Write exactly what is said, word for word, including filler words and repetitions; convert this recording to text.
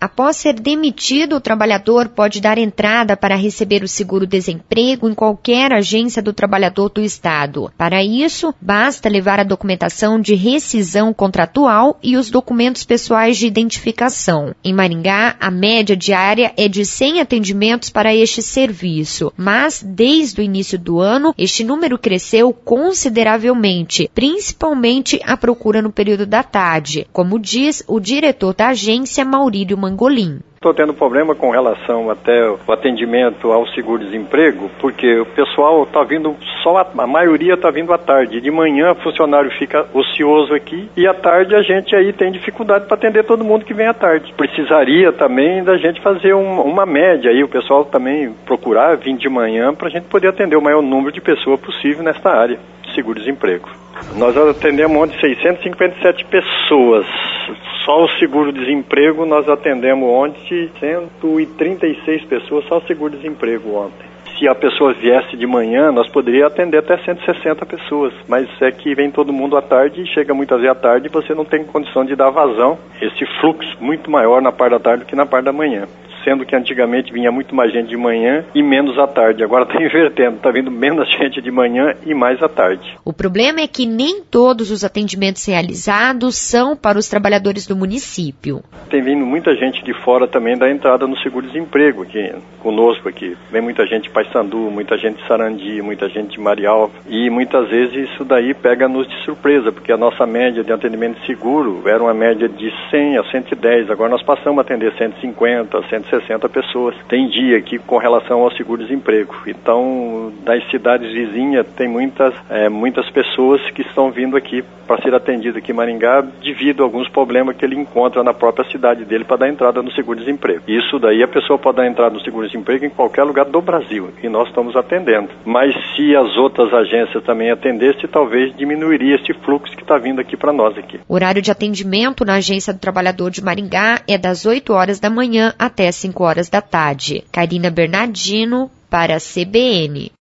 Após ser demitido, o trabalhador pode dar entrada para receber o seguro-desemprego em qualquer agência do trabalhador do Estado. Para isso, basta levar a documentação de rescisão contratual e os documentos pessoais de identificação. Em Maringá, a média diária é de cem atendimentos para este serviço, mas desde o início do ano, este número cresceu consideravelmente, principalmente a procura no período da tarde, como diz o diretor da agência, Maurílio Mangolin. Estou tendo problema com relação até o atendimento ao seguro-desemprego, porque o pessoal está vindo, só a, a maioria está vindo à tarde. De manhã o funcionário fica ocioso aqui e à tarde a gente aí tem dificuldade para atender todo mundo que vem à tarde. Precisaria também da gente fazer um, uma média aí, o pessoal também procurar vir de manhã para a gente poder atender o maior número de pessoas possível nesta área de seguro-desemprego. Nós atendemos ontem seiscentas e cinquenta e sete pessoas. Só o seguro-desemprego nós atendemos ontem cento e trinta e seis pessoas, só o seguro-desemprego ontem. Se a pessoa viesse de manhã, nós poderíamos atender até cento e sessenta pessoas, mas é que vem todo mundo à tarde e chega muitas vezes à tarde e você não tem condição de dar vazão. Esse fluxo muito maior na parte da tarde do que na parte da manhã. Sendo que antigamente vinha muito mais gente de manhã e menos à tarde. Agora está invertendo, está vindo menos gente de manhã e mais à tarde. O problema é que nem todos os atendimentos realizados são para os trabalhadores do município. Tem vindo muita gente de fora também da entrada no seguro-desemprego aqui conosco aqui. Vem muita gente de Paysandu, muita gente de Sarandi, muita gente de Marialva. E muitas vezes isso daí pega-nos de surpresa, porque a nossa média de atendimento de seguro era uma média de cem a cento e dez. Agora nós passamos a atender cento e cinquenta, cento e sessenta pessoas. Tem dia aqui com relação ao seguro-desemprego. Então, das cidades vizinhas, tem muitas, é, muitas pessoas que estão vindo aqui para ser atendidas aqui em Maringá devido a alguns problemas que ele encontra na própria cidade dele para dar entrada no seguro-desemprego. Isso daí a pessoa pode dar entrada no seguro-desemprego em qualquer lugar do Brasil e nós estamos atendendo. Mas se as outras agências também atendessem, talvez diminuiria esse fluxo que está vindo aqui para nós aqui. O horário de atendimento na Agência do Trabalhador de Maringá é das oito horas da manhã até cinco horas da tarde. Karina Bernardino, para a C B N.